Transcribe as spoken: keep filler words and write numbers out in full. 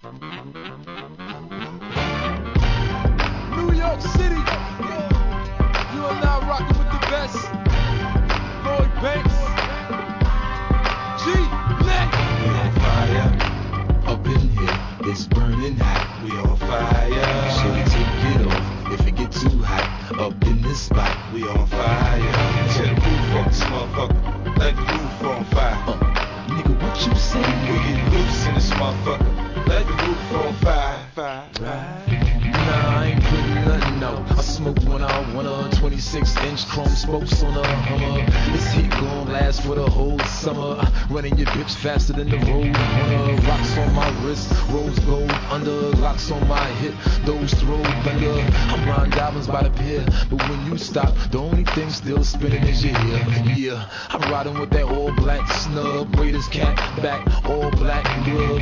New York City, you are now rocking with the best. Lloyd Banks, G, Lit. We on fire, up in here, it's burning hot. We on fire, so we take it off if it get too hot. Up in this spot, we on fire. Tear the roof off this motherfucker, let the roof on fire. Uh, nigga, what you say? We get loose in this motherfucker, let the roof on fire. Fire, fire. Nah, I ain't putting nothing out. I smoke when I want a twenty-six inch chrome spokes on a Hummer. This heat gon' last for the whole summer. Running your bitch faster than the road runner. Rocks on my wrist, rose gold under. Locks on my hip, those throw thunder. I'm riding diamonds by the pier, but when you stop, the only thing still spinning is your ear. Yeah, I'm riding with that all black snub. Raiders cat back, all black glove.